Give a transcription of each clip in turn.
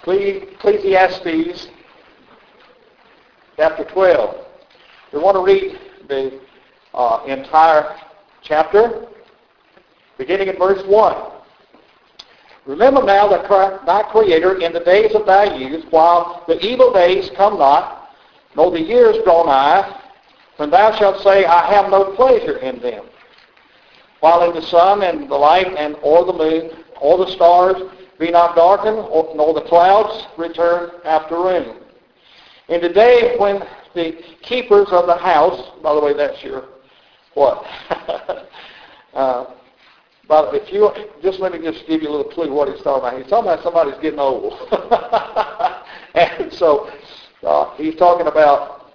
Ecclesiastes chapter 12. We want to read the entire chapter, beginning at verse 1. Remember now thy Creator in the days of thy youth, while the evil days come not, nor the years draw nigh, when thou shalt say, I have no pleasure in them. While in the sun and the light and or the moon or the stars be not darkened, nor the clouds return after rain. In the day when the keepers of the house, by the way, that's your what? But if you just let me just give you a little clue what he's talking about. He's talking about somebody's getting old, and so he's talking about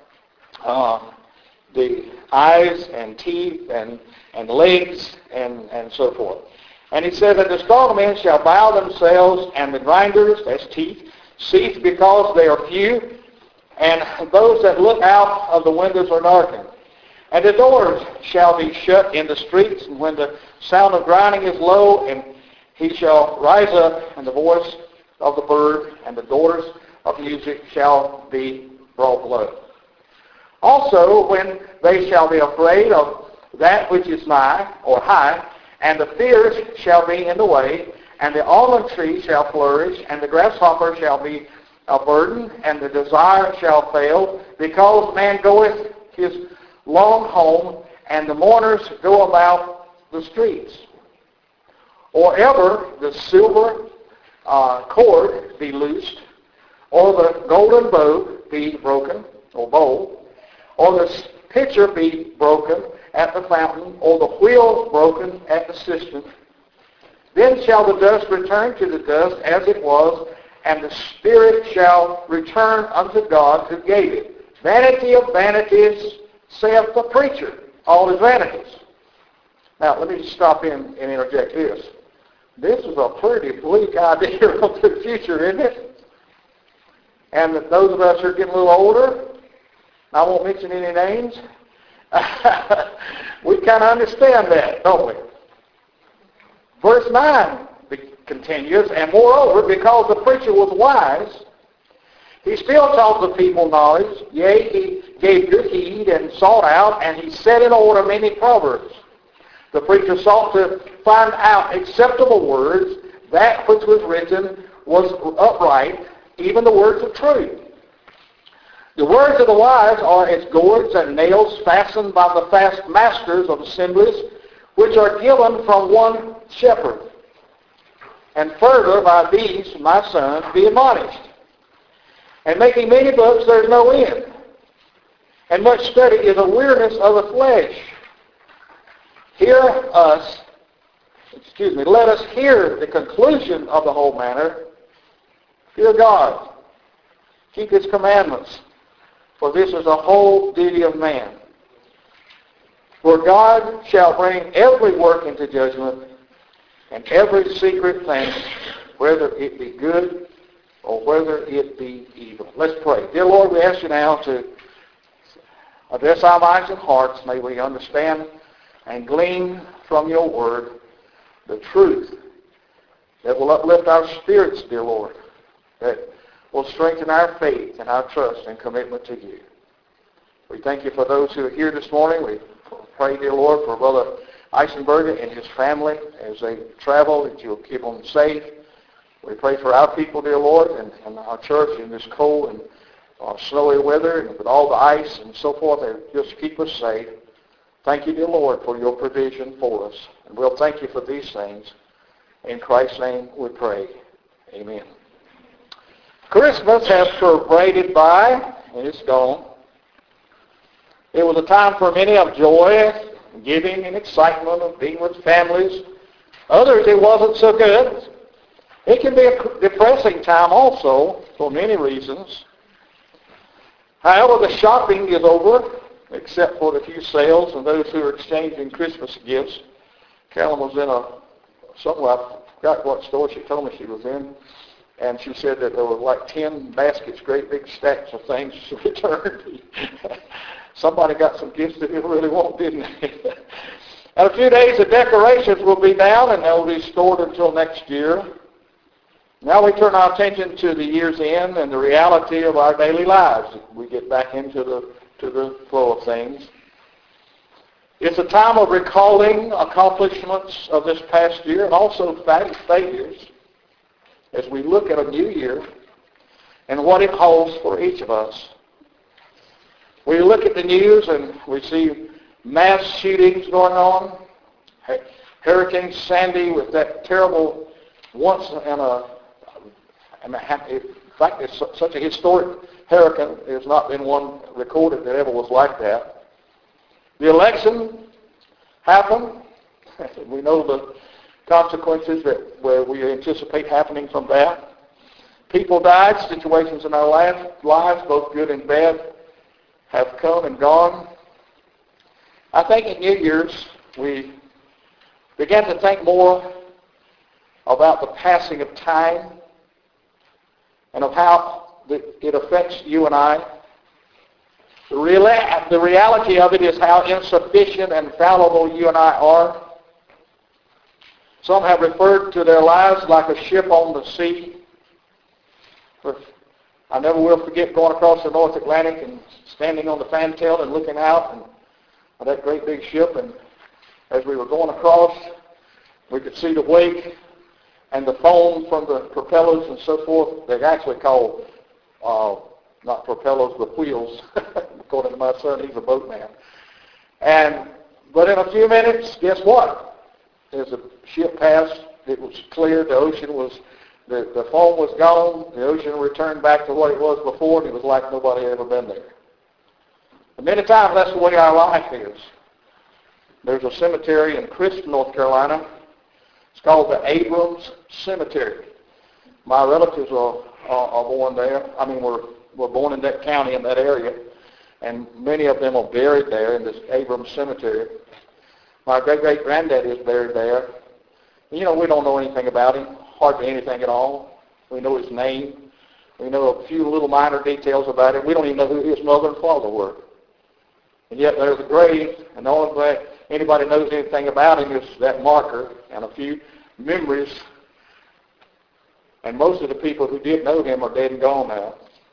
the eyes and teeth and legs and so forth. And he said that the strong men shall bow themselves, and the grinders, that's teeth, cease because they are few, and those that look out of the windows are darkened. And the doors shall be shut in the streets, and when the sound of grinding is low, and he shall rise up, and the voice of the bird and the daughters of music shall be brought low. Also, when they shall be afraid of that which is nigh or high, and the fears shall be in the way, and the almond tree shall flourish, and the grasshopper shall be a burden, and the desire shall fail, because man goeth his long home, and the mourners go about the streets. Or ever the silver cord be loosed, or the golden bow be broken, or bowl, or the pitcher be broken at the fountain, or the wheel broken at the cistern. Then shall the dust return to the dust as it was, and the spirit shall return unto God who gave it. Vanity of vanities, saith the preacher. All is vanities. Now, let me just stop in and interject this. This is a pretty bleak idea of the future, isn't it? And that those of us who are getting a little older, I won't mention any names, we kind of understand that, don't we? Verse 9 continues, and moreover, because the preacher was wise, he still taught the people knowledge, yea, he gave good heed and sought out, and he set in order many proverbs. The preacher sought to find out acceptable words, that which was written was upright, even the words of truth. The words of the wise are as gourds and nails fastened by the fast masters of assemblies, which are given from one shepherd. And further, by these, my son, be admonished. And making many books, there is no end. And much study is a weariness of the flesh. Let us hear the conclusion of the whole matter. Fear God. Keep his commandments. For this is the whole duty of man. For God shall bring every work into judgment, and every secret thing, whether it be good or whether it be evil. Let's pray. Dear Lord, we ask you now to address our minds and hearts. May we understand and glean from your word the truth that will uplift our spirits, dear Lord, that will strengthen our faith and our trust and commitment to you. We thank you for those who are here this morning. We pray, dear Lord, for Brother Eisenberger and his family as they travel, that you'll keep them safe. We pray for our people, dear Lord, and our church in this cold and snowy weather and with all the ice and so forth, and just keep us safe. Thank you, dear Lord, for your provision for us. And we'll thank you for these things. In Christ's name we pray. Amen. Christmas has paraded by, and it's gone. It was a time for many of joy, giving, and excitement of being with families. Others, it wasn't so good. It can be a depressing time also for many reasons. However, the shopping is over, except for the few sales and those who are exchanging Christmas gifts. Carolyn was in somewhere, I forgot what store she told me she was in, and she said that there were like 10 baskets, great big stacks of things to return. Somebody got some gifts that they really want, didn't they? In a few days, the decorations will be down, and they'll be stored until next year. Now we turn our attention to the year's end and the reality of our daily lives. We get back into the flow of things. It's a time of recalling accomplishments of this past year and also failures as we look at a new year and what it holds for each of us. We look at the news and we see mass shootings going on. Hurricane Sandy with that terrible once in fact, it's such a historic hurricane. There's not been one recorded that ever was like that. The election happened. We know the consequences where we anticipate happening from that. People died. Situations in our lives, both good and bad, have come and gone. I think in New Year's we began to think more about the passing of time and of how it affects you and I. The reality of it is how insufficient and fallible you and I are. Some have referred to their lives like a ship on the sea. I never will forget going across the North Atlantic and standing on the fantail and looking out and that great big ship. And as we were going across, we could see the wake and the foam from the propellers and so forth. They're actually called, not propellers, but wheels, according to my son. He's a boatman. But in a few minutes, guess what? As the ship passed, it was clear. The ocean was, the foam was gone. The ocean returned back to what it was before, and it was like nobody had ever been there. And many times, that's the way our life is. There's a cemetery in Crisp, North Carolina. It's called the Abrams Cemetery. My relatives are born there. Were born in that county, in that area. And many of them are buried there in this Abrams Cemetery. My great-great-granddad is buried there. We don't know anything about him, hardly anything at all. We know his name. We know a few little minor details about him. We don't even know who his mother and father were. And yet there's a grave, and the only way anybody knows anything about him is that marker and a few memories. And most of the people who did know him are dead and gone now.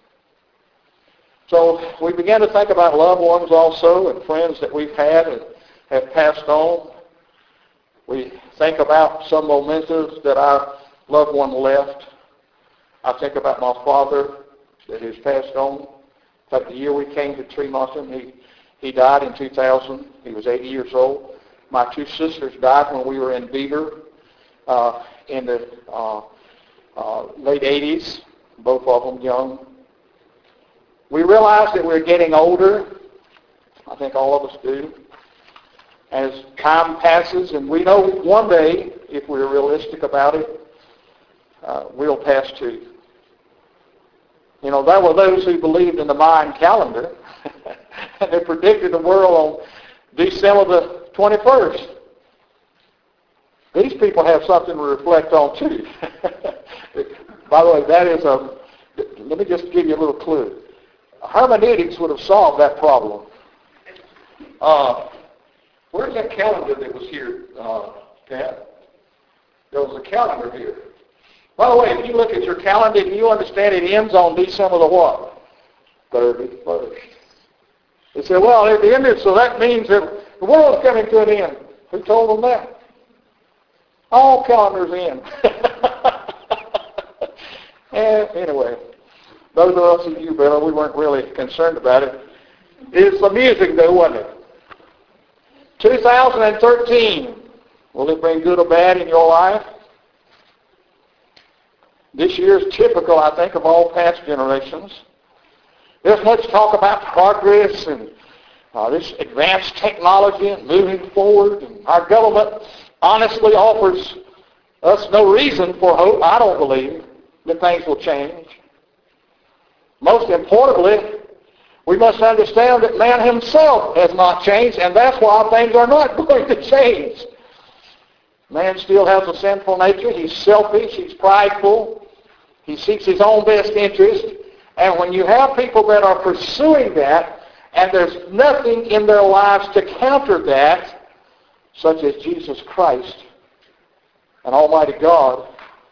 So we began to think about loved ones also and friends that we've had and have passed on. We think about some mementos that our loved one left. I think about my father that has passed on. In fact, the year we came to Tremont, he died in 2000. He was 80 years old. My two sisters died when we were in Beaver in the late 80s, both of them young. We realized that we're getting older. I think all of us do. As time passes, and we know one day, if we're realistic about it, we'll pass too. There were those who believed in the Mayan calendar, and they predicted the world on December the 21st. These people have something to reflect on too. By the way, let me just give you a little clue. Hermeneutics would have solved that problem. Where's that calendar that was here, Pat? There was a calendar here. By the way, if you look at your calendar, do you understand it ends on December the what? 31st. They said, well, it ended, so that means that the world's coming to an end. Who told them that? All calendars end. Anyway, those of us who knew better, we weren't really concerned about it. It's the music, though, wasn't it? 2013. Will it bring good or bad in your life? This year is typical, I think, of all past generations. There's much talk about progress and this advanced technology and moving forward. And our government honestly offers us no reason for hope, I don't believe, that things will change. Most importantly, we must understand that man himself has not changed, and that's why things are not going to change. Man still has a sinful nature. He's selfish. He's prideful. He seeks his own best interest. And when you have people that are pursuing that, and there's nothing in their lives to counter that, such as Jesus Christ and Almighty God,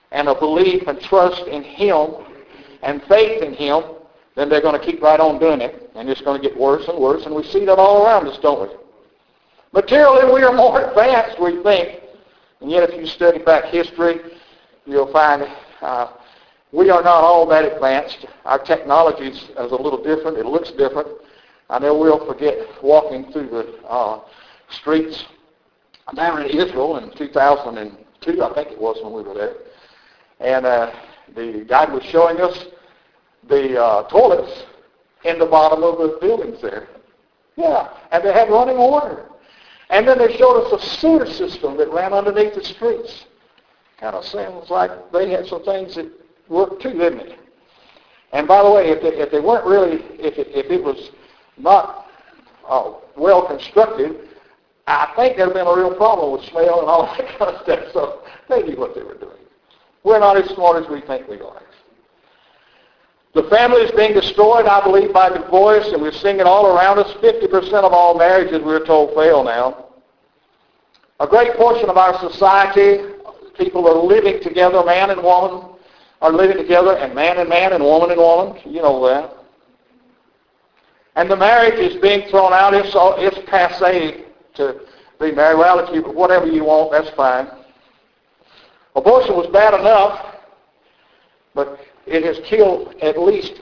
and a belief and trust in Him and faith in Him, then they're going to keep right on doing it, and it's going to get worse and worse, and we see that all around us, don't we? Materially, we are more advanced, we think, and yet if you study back history, you'll find we are not all that advanced. Our technology is a little different. It looks different. I never will forget walking through the streets down in Israel in 2002, I think it was, when we were there. And the guide was showing us the toilets in the bottom of the buildings there. Yeah, and they had running water. And then they showed us a sewer system that ran underneath the streets. Kind of sounds like they had some things that worked too, didn't it? And by the way, if they weren't really, if it was not well constructed, I think there would have been a real problem with smell and all that kind of stuff. So they knew what they were doing. We're not as smart as we think we are. The family is being destroyed, I believe, by divorce, and we're seeing it all around us. 50% of all marriages, we're told, fail now. A great portion of our society, people are living together, man and woman are living together, and man and woman. You know that. And the marriage is being thrown out. It's passé to be married. Well, if you whatever you want, that's fine. Abortion was bad enough, but it has killed at least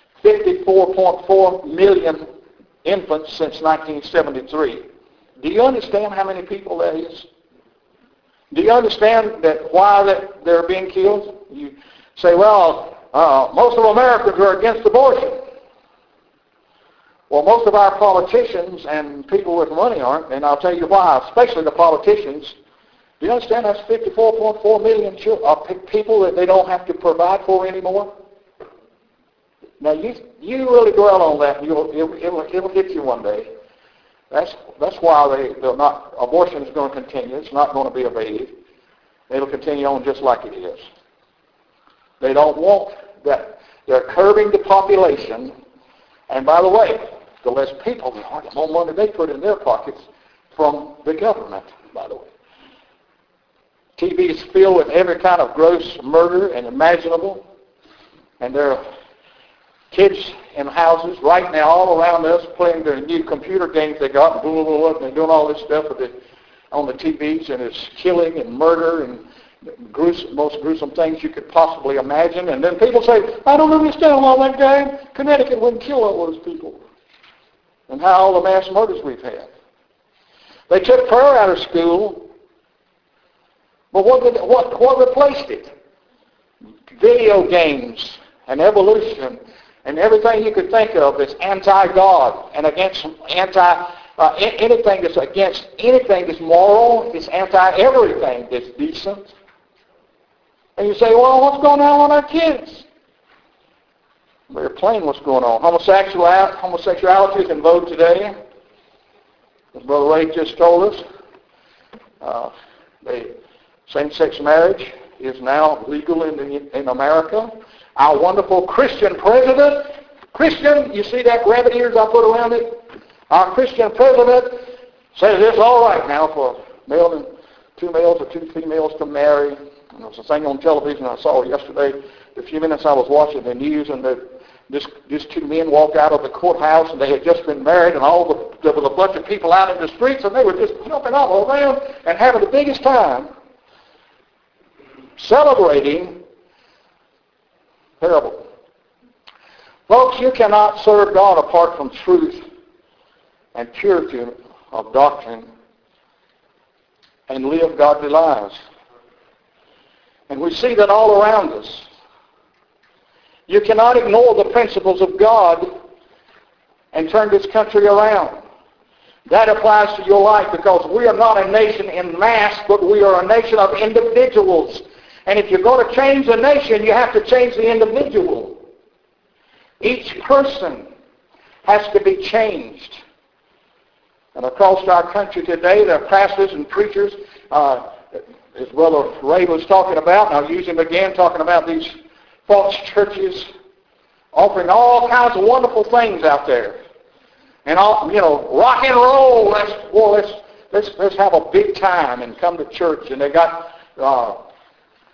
54.4 million infants since 1973. Do you understand how many people that is? Do you understand that why that they're being killed? You say, well, most of Americans are against abortion. Well, most of our politicians and people with money aren't, and I'll tell you why, especially the politicians. Do you understand that's 54.4 million people that they don't have to provide for anymore? Now, you really dwell on that, it'll hit you one day. That's why they're not. Abortion is going to continue. It's not going to be abated. It'll continue on just like it is. They don't want that. They're curbing the population. And by the way, the less people there are, the more money they put in their pockets from the government, by the way. TV is filled with every kind of gross murder and imaginable. And there are kids in houses right now all around us playing their new computer games they got, and blah, blah, blah, and they're doing all this stuff on the TVs, and it's killing and murder and most gruesome things you could possibly imagine. And then people say, I don't understand why that guy in Connecticut wouldn't kill all those people. And how all the mass murders we've had. They took prayer out of school. But what replaced it? Video games and evolution and everything you could think of that's anti-God and against anything that's against anything that's moral, it's anti-everything that's decent. And you say, well, what's going on with our kids? They're playing what's going on. Homosexuality is in vogue today. As Brother Ray just told us. Same-sex marriage is now legal in America. Our wonderful Christian president, you see that rabbit ears I put around it? Our Christian president says it's all right now for two males or two females to marry. And there was a thing on television I saw yesterday. The few minutes I was watching the news, and these two men walked out of the courthouse, and they had just been married, and there was a bunch of people out in the streets, and they were just jumping all around and having the biggest time. Celebrating terrible. Folks, you cannot serve God apart from truth and purity of doctrine and live godly lives. And we see that all around us. You cannot ignore the principles of God and turn this country around. That applies to your life, because we are not a nation in mass, but we are a nation of individuals. And if you're going to change the nation, you have to change the individual. Each person has to be changed. And across our country today, there are pastors and preachers, as Brother Ray was talking about, and I'll use him again, talking about these false churches offering all kinds of wonderful things out there. And rock and roll, let's have a big time and come to church. And they got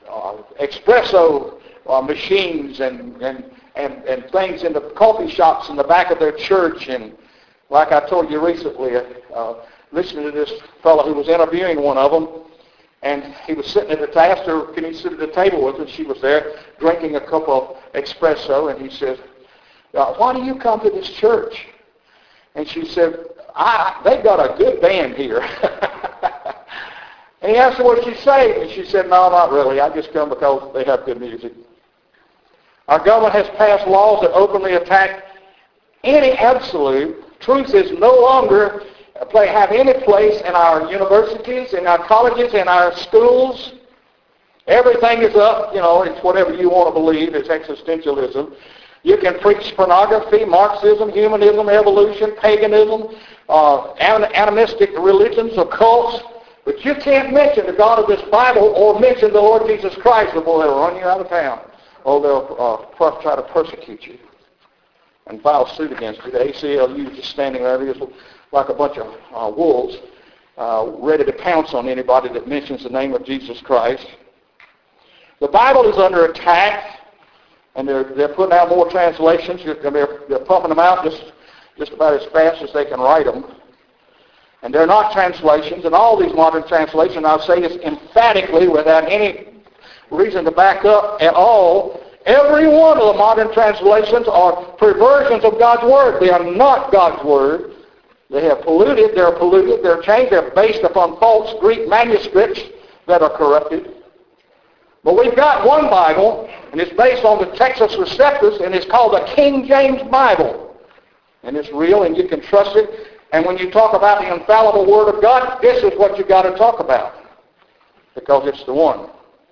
espresso machines and things in the coffee shops in the back of their church. And like I told you recently, listening to this fellow who was interviewing one of them, and he was sitting at the table, I asked her, can he sit at the table with her? She was there drinking a cup of espresso, and he said, why do you come to this church? And she said, they've got a good band here. And he asked her, was she saved? And she said, no, not really. I just come because they have good music. Our government has passed laws that openly attack any absolute. Truth is no longer have any place in our universities, in our colleges, in our schools. Everything is up. It's whatever you want to believe. It's existentialism. You can preach pornography, Marxism, humanism, evolution, paganism, animistic religions, occults, but you can't mention the God of this Bible or mention the Lord Jesus Christ, or they'll run you out of town, or they'll try to persecute you and file suit against you. The ACLU is just standing there just like a bunch of wolves, ready to pounce on anybody that mentions the name of Jesus Christ. The Bible is under attack, and they're putting out more translations. They're pumping them out just about as fast as they can write them. And they're not translations, and all these modern translations, I'll say this emphatically without any reason to back up at all, every one of the modern translations are perversions of God's Word. They are not God's Word. They're polluted, they're changed, they're based upon false Greek manuscripts that are corrupted. But we've got one Bible, and it's based on the Textus Receptus, and it's called the King James Bible. And it's real, and you can trust it. And when you talk about the infallible Word of God, this is what you've got to talk about, because it's the one.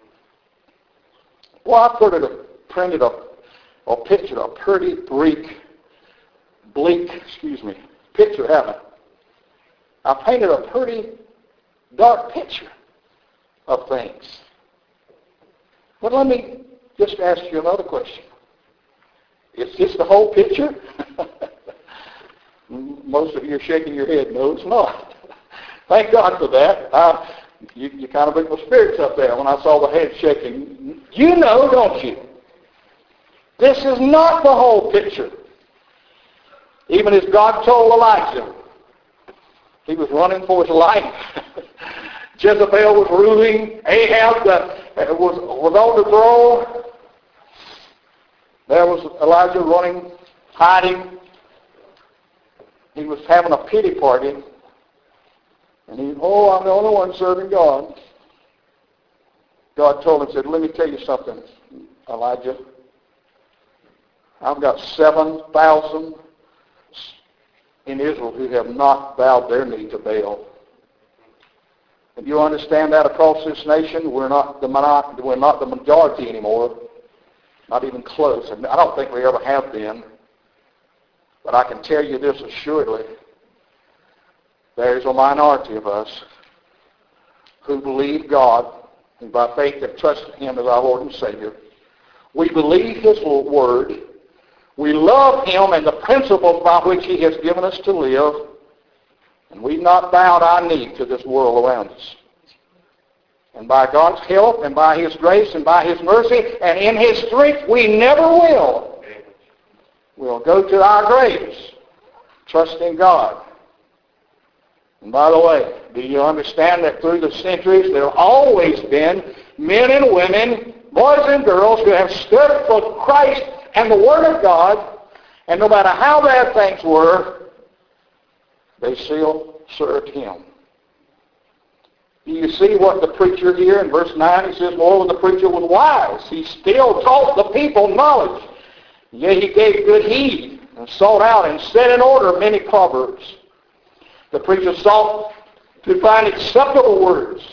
Well, I printed a picture, a pretty bleak picture, haven't I? I painted a pretty dark picture of things. But let me just ask you another question. Is this the whole picture? Most of you are shaking your head. No, it's not. Thank God for that. You kind of bring my spirits up there when I saw the head shaking. You know, don't you? This is not the whole picture. Even as God told Elijah, he was running for his life. Jezebel was ruling. Ahab was on the throne. There was Elijah running, hiding. He was having a pity party. And I'm the only one serving God. God told him, said, let me tell you something, Elijah. I've got 7,000 in Israel who have not bowed their knee to Baal. And you understand that across this nation, we're not the majority anymore. Not even close. And I don't think we ever have been. But I can tell you this assuredly. There's a minority of us who believe God and by faith have trusted Him as our Lord and Savior. We believe His Word. We love Him and the principles by which He has given us to live. And we've not bowed our knee to this world around us. And by God's help and by His grace and by His mercy and in His strength, we never will. We'll go to our graves trusting God. And by the way, do you understand that through the centuries there have always been men and women, boys and girls who have stood for Christ and the Word of God, and no matter how bad things were, they still served Him. Do you see what the preacher here in verse 9, he says, moreover, the preacher was wise. He still taught the people knowledge. Yea, he gave good heed and sought out and set in order many proverbs. The preacher sought to find acceptable words.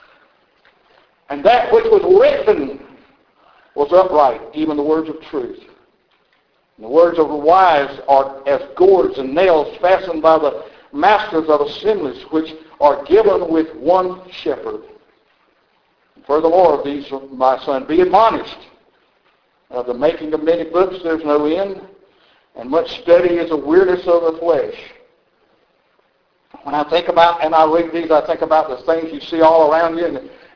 And that which was written was upright, even the words of truth. And the words of the wise are as gourds and nails fastened by the masters of assemblies, which are given with one shepherd. Furthermore, of these, my son, be admonished. Of the making of many books there's no end, and much study is a weariness of the flesh. When I think about, and I read these, I think about the things you see all around you,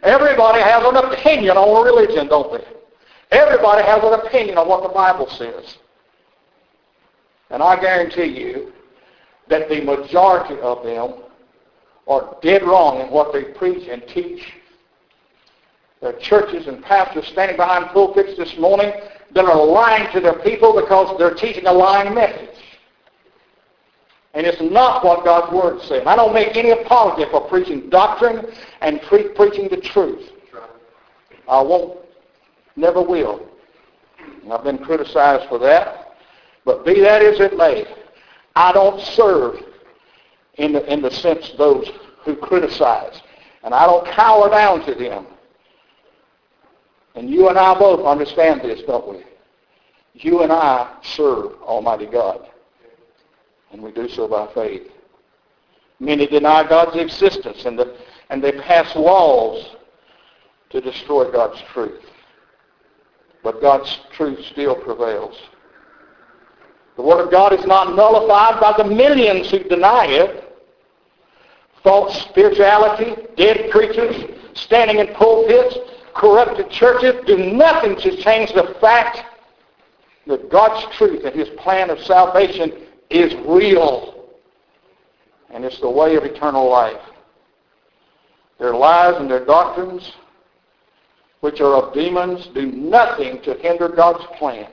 Everybody has an opinion on religion, don't they? Everybody has an opinion on what the Bible says. And I guarantee you that the majority of them are dead wrong in what they preach and teach. There are churches and pastors standing behind pulpits this morning that are lying to their people because they're teaching a lying message. And it's not what God's Word says. I don't make any apology for preaching doctrine and preaching the truth. I won't, never will. And I've been criticized for that. But be that as it may, I don't serve in the sense those who criticize. And I don't cower down to them. And you and I both understand this, don't we? You and I serve Almighty God. And we do so by faith. Many deny God's existence and they pass laws to destroy God's truth. But God's truth still prevails. The Word of God is not nullified by the millions who deny it. False spirituality, dead preachers, standing in pulpits, corrupted churches do nothing to change the fact that God's truth and His plan of salvation is real. And it's the way of eternal life. Their lies and their doctrines, which are of demons, do nothing to hinder God's plan.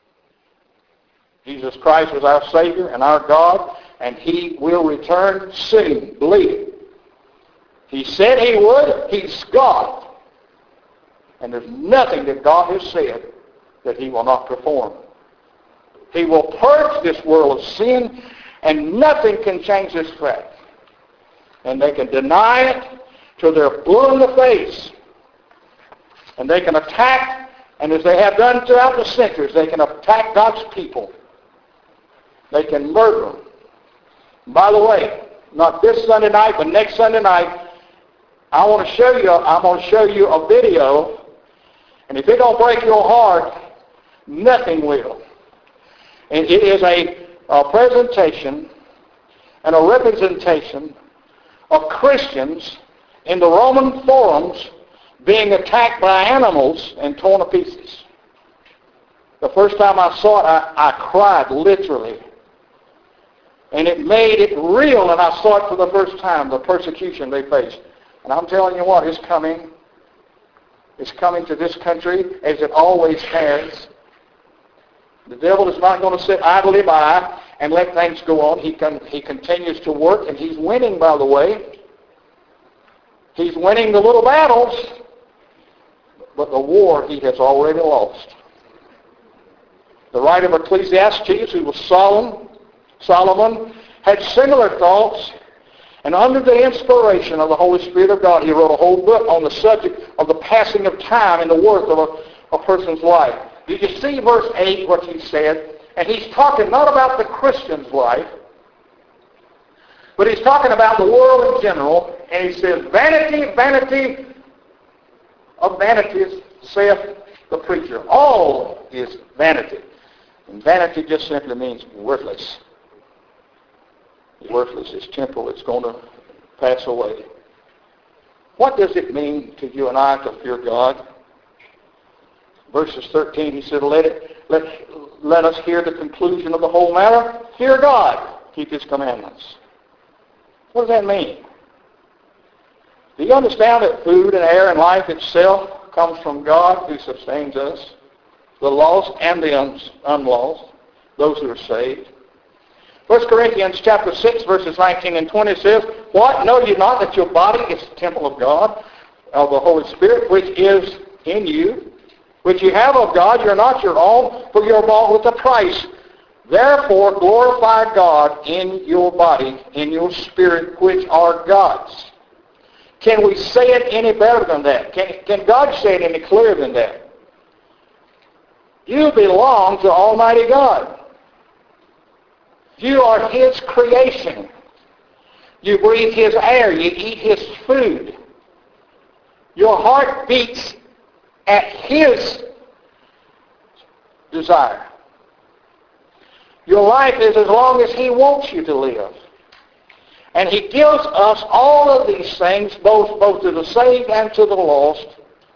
Jesus Christ is our Savior and our God, and He will return soon. Believe it. He said He would. He's God. And there's nothing that God has said that He will not perform. He will purge this world of sin, and nothing can change this fact. And they can deny it till they're blue in the face. And they can attack, and as they have done throughout the centuries, they can attack God's people. They can murder them. By the way, not this Sunday night, but next Sunday night, I'm going to show you a video, and if it don't break your heart, nothing will. And it is a presentation and a representation of Christians in the Roman forums being attacked by animals and torn to pieces. The first time I saw it, I cried literally. And it made it real, and I saw it for the first time, the persecution they faced. And I'm telling you what, it's coming. It's coming to this country as it always has. The devil is not going to sit idly by and let things go on. He continues to work, and he's winning, by the way. He's winning the little battles, but the war he has already lost. The writer of Ecclesiastes, who was Solomon, had similar thoughts, and under the inspiration of the Holy Spirit of God, he wrote a whole book on the subject of the passing of time and the worth of a person's life. Did you see verse 8, what he said? And he's talking not about the Christian's life, but he's talking about the world in general, and he says, vanity, vanity of vanities, saith the preacher. All is vanity. And vanity just simply means worthless. Worthless. It's temporal. It's going to pass away. What does it mean to you and I to fear God? Verses 13, he said, let us hear the conclusion of the whole matter. Fear God. Keep His commandments. What does that mean? Do you understand that food and air and life itself comes from God who sustains us? The lost and the unlost, those who are saved. 1 Corinthians chapter 6, verses 19 and 20 says, what? Know you not that your body is the temple of God, of the Holy Spirit, which is in you, which you have of God? You're not your own, for you're bought with a price. Therefore glorify God in your body, in your spirit, which are God's. Can we say it any better than that? Can God say it any clearer than that? You belong to Almighty God. You are His creation. You breathe His air. You eat His food. Your heart beats at His desire. Your life is as long as He wants you to live. And he gives us all of these things, both to the saved and to the lost.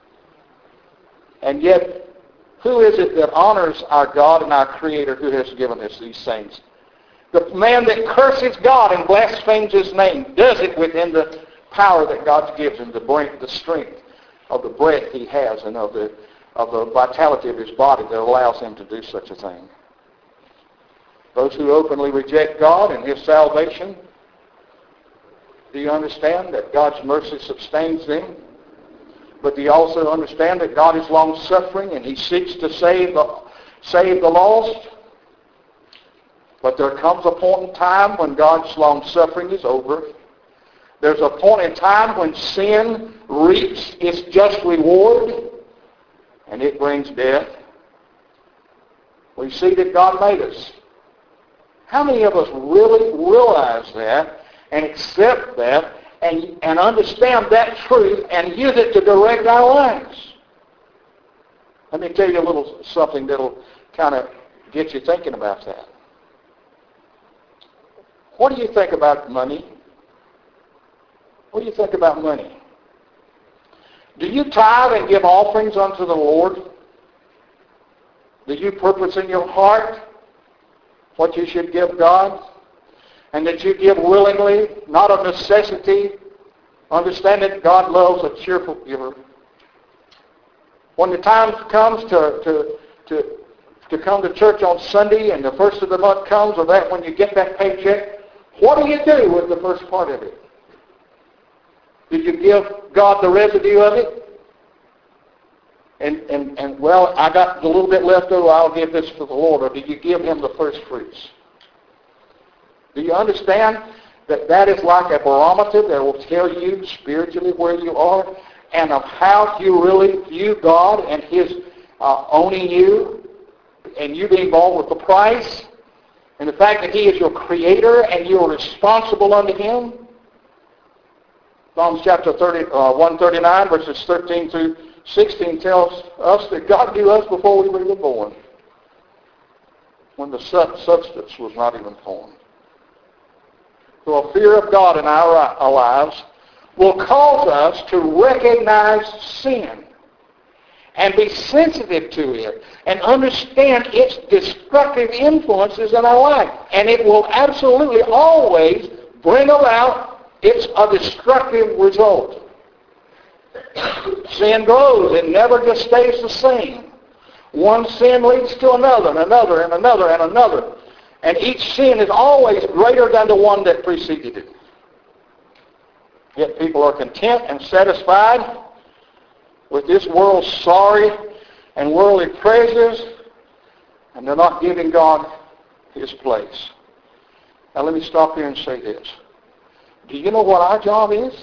And yet, who is it that honors our God and our Creator who has given us these things? The man that curses God and blasphemes his name does it within the power that God gives him, the strength of the breath he has and of the vitality of his body that allows him to do such a thing. Those who openly reject God and his salvation, do you understand that God's mercy sustains them? But do you also understand that God is long-suffering and he seeks to save the lost? But there comes a point in time when God's long-suffering is over. There's a point in time when sin reaps its just reward, and it brings death. We see that God made us. How many of us really realize that and accept that and understand that truth and use it to direct our lives? Let me tell you a little something that'll kind of get you thinking about that. What do you think about money? What do you think about money? Do you tithe and give offerings unto the Lord? Do you purpose in your heart what you should give God? And that you give willingly, not of necessity, understand that God loves a cheerful giver. When the time comes to come to church on Sunday and the first of the month comes, or that when you get that paycheck, what do you do with the first part of it? Did you give God the residue of it? And well, I got a little bit left over, I'll give this to the Lord. Or do you give him the first fruits? Do you understand that that is like a barometer that will tell you spiritually where you are and of how you really view God and his owning you and you being born with the price and the fact that he is your creator and you are responsible unto him? Psalms chapter 139 verses 13 through 16 tells us that God knew us before we were even born, when the substance was not even formed. So a fear of God in our lives will cause us to recognize sin and be sensitive to it and understand its destructive influences in our life. And it will absolutely always bring about a destructive result. Sin grows. It never just stays the same. One sin leads to another and another and another and another. And each sin is always greater than the one that preceded it. Yet people are content and satisfied with this world's sorry and worldly pleasures, and they're not giving God his place. Now let me stop here and say this. Do you know what our job is?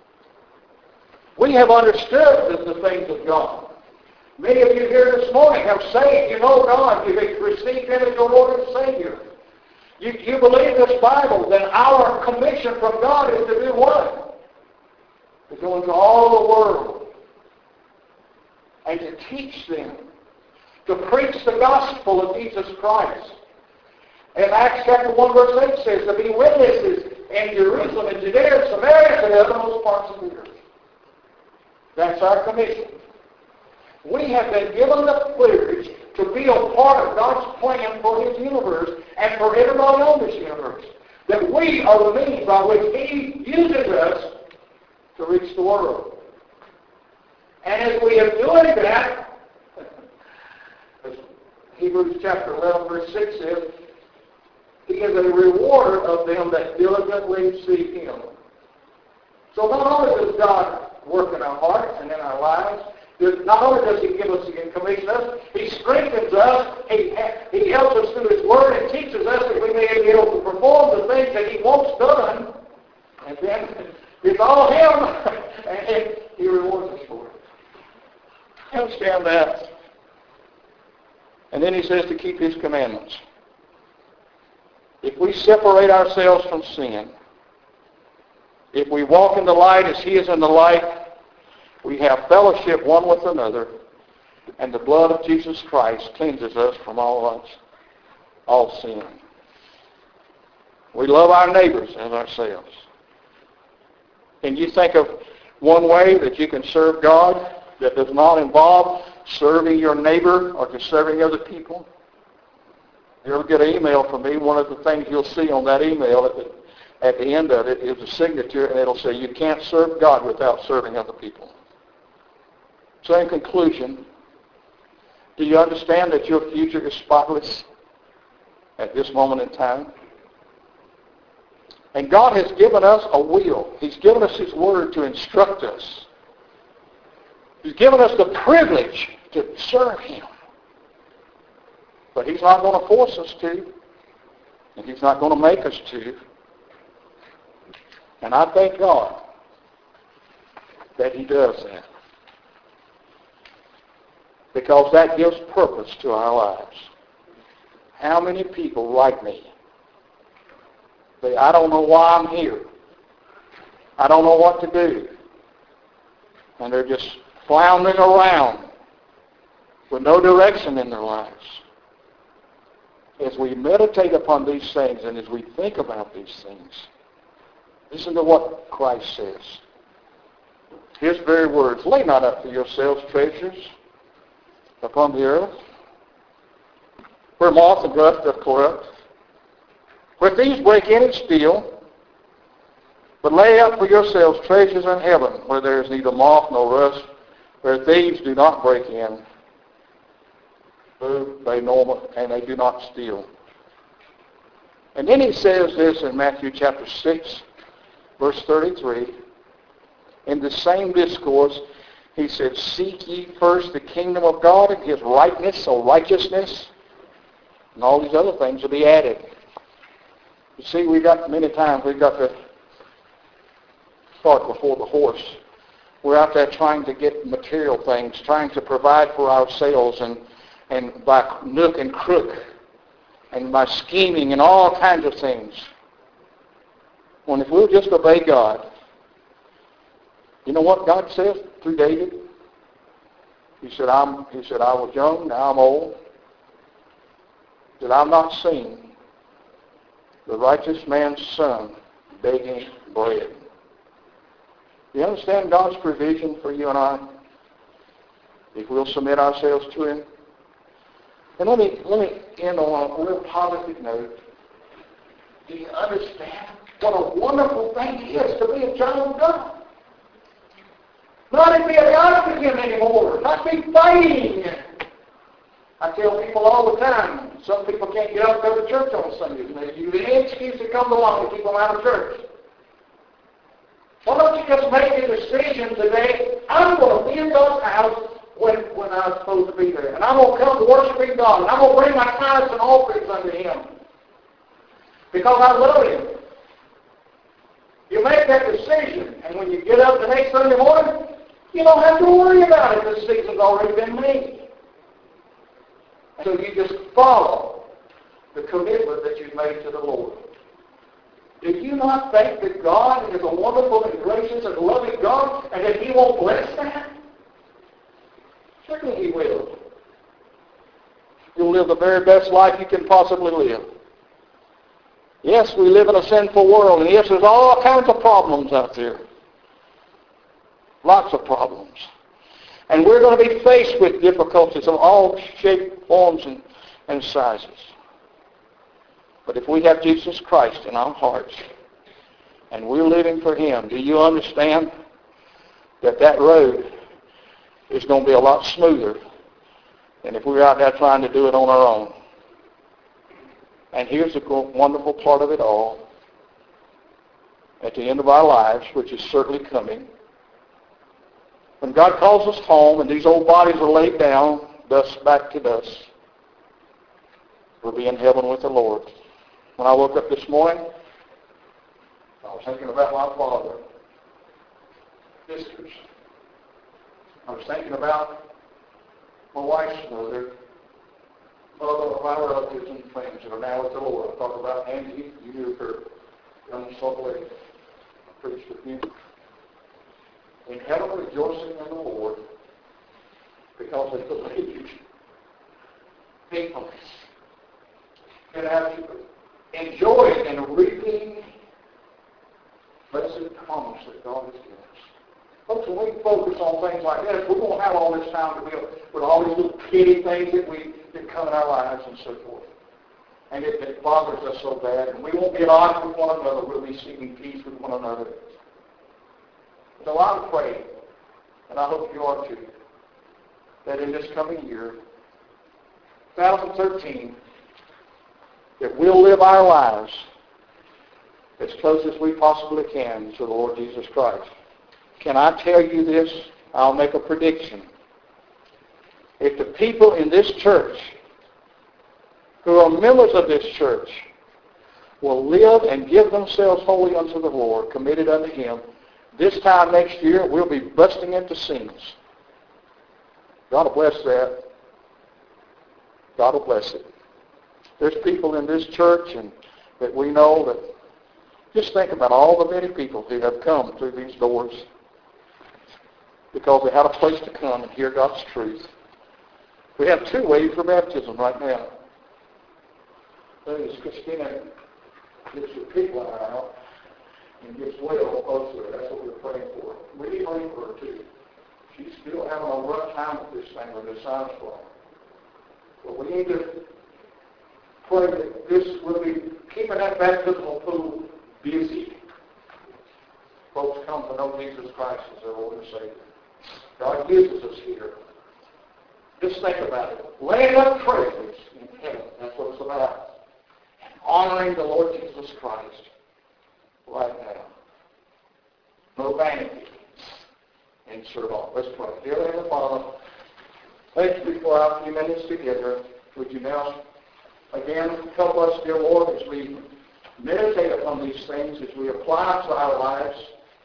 We have understood the things of God. Many of you here this morning have said, you know God, you've received him as your Lord and Savior. You believe this Bible, then our commission from God is to do what? To go into all the world and to teach them, to preach the gospel of Jesus Christ. And Acts chapter 1 verse 8 says, to be witnesses in Jerusalem and Judea and Samaria and the uttermost parts of the earth. That's our commission. We have been given the privilege to be a part of God's plan for his universe and for everybody on this universe. That we are the means by which he uses us to reach the world. And as we are doing that, as Hebrews chapter 11 verse 6 says, he is a rewarder of them that diligently seek him. So not only does God work in our hearts and in our lives, not only does he give us and commission us, he strengthens us, he helps us through his word and teaches us that we may be able to perform the things that he wants done. And then it's all him, and he rewards us for it. Understand that. And then he says to keep his commandments. If we separate ourselves from sin, if we walk in the light as he is in the light, we have fellowship one with another, and the blood of Jesus Christ cleanses us from all sin. We love our neighbors as ourselves. Can you think of one way that you can serve God that does not involve serving your neighbor or just serving other people? You ever get an email from me, one of the things you'll see on that email at the end of it is a signature, and it'll say, you can't serve God without serving other people. So in conclusion, do you understand that your future is spotless at this moment in time? And God has given us a will. He's given us His Word to instruct us. He's given us the privilege to serve Him. But He's not going to force us to. And He's not going to make us to. And I thank God that He does that. Because that gives purpose to our lives. How many people write me? Say, I don't know why I'm here. I don't know what to do. And they're just floundering around with no direction in their lives. As we meditate upon these things and as we think about these things, listen to what Christ says. His very words, lay not up for yourselves treasures upon the earth, where moth and rust doth corrupt, where thieves break in and steal, but lay up for yourselves treasures in heaven, where there is neither moth nor rust, where thieves do not break in, and they do not steal. And then he says this in Matthew chapter 6, verse 33. In the same discourse, he said, seek ye first the kingdom of God and His rightness or righteousness, and all these other things will be added. You see, many times we've got to start before the horse. We're out there trying to get material things, trying to provide for ourselves, and by nook and crook, and by scheming and all kinds of things. When if we'll just obey God, you know what God says through David? He said, I was young, now I'm old. He said, I've not seen the righteous man's son begging bread. Do you understand God's provision for you and I? If we'll submit ourselves to Him. And let me end on a real positive note. Do you understand what a wonderful thing it is to be a child of God? Not to be a God with Him anymore. Not be fighting. I tell people all the time, some people can't get up and go to church on Sundays, and they use any excuse that comes along to keep them out of church. Why don't you just make a decision today, I'm going to be in God's house when I'm supposed to be there. And I'm going to come to worshiping God. And I'm going to bring my tithes and offerings unto Him. Because I love Him. You make that decision, and when you get up the next Sunday morning, you don't have to worry about it. The decision's already been made. So you just follow the commitment that you've made to the Lord. Do you not think that God is a wonderful and gracious and loving God, and that He won't bless that? Certainly He will. You'll live the very best life you can possibly live. Yes, we live in a sinful world, and yes, there's all kinds of problems out there. Lots of problems. And we're going to be faced with difficulties of all shapes, forms, and sizes. But if we have Jesus Christ in our hearts, and we're living for Him, do you understand that road is going to be a lot smoother than if we were out there trying to do it on our own? And here's the wonderful part of it all. At the end of our lives, which is certainly coming, when God calls us home and these old bodies are laid down, dust back to dust, we'll be in heaven with the Lord. When I woke up this morning, I was thinking about my father, sisters. I was thinking about my wife's mother, other of my relatives and friends that are now with the Lord. I talked about Angie. You knew her, young salt lady. I preached with you. In heaven rejoicing in the Lord because they believed faithfulness and attribute enjoying and reaping blessed promise that God has given us. Folks, when we focus on things like this, we won't have all this time to deal with all these little petty things that come in our lives and so forth. And it bothers us so bad. And we won't get on with one another. We'll be seeking peace with one another. So I'm praying, and I hope you are too, that in this coming year, 2013, that we'll live our lives as close as we possibly can to the Lord Jesus Christ. Can I tell you this? I'll make a prediction. If the people in this church who are members of this church will live and give themselves wholly unto the Lord, committed unto Him, this time next year we'll be busting into seams. God will bless that. God will bless it. There's people in this church and that we know that just think about all the many people who have come through these doors because they had a place to come and hear God's truth. We have 2 ways for baptism right now. As Christina gets her pig line out and gets well closer, that's what we're praying for. We need praying for her too. She's still having a rough time with this thing with this sinus problem. But we need to pray that this will be keeping that baptismal pool busy. Folks come to know Jesus Christ as their Lord and Savior. God uses us here. Just think about it. Laying up treasures in heaven. That's what it's about. And honoring the Lord Jesus Christ right now. No vanity. And serve all. Let's pray. Dear Heavenly Father, thank you for our few minutes together. Would you now again help us, dear Lord, as we meditate upon these things, as we apply to our lives,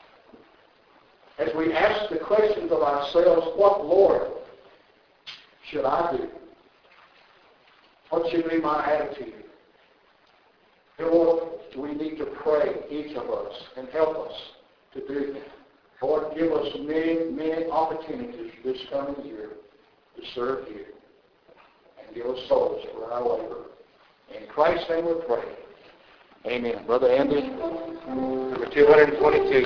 as we ask the questions of ourselves, what, Lord, should I do? What should be my attitude? Dear Lord, we need to pray, each of us, and help us to do that. Lord, give us many, many opportunities this coming year to serve you and give us souls for our labor. In Christ's name we pray. Amen. Brother Andy, number 222.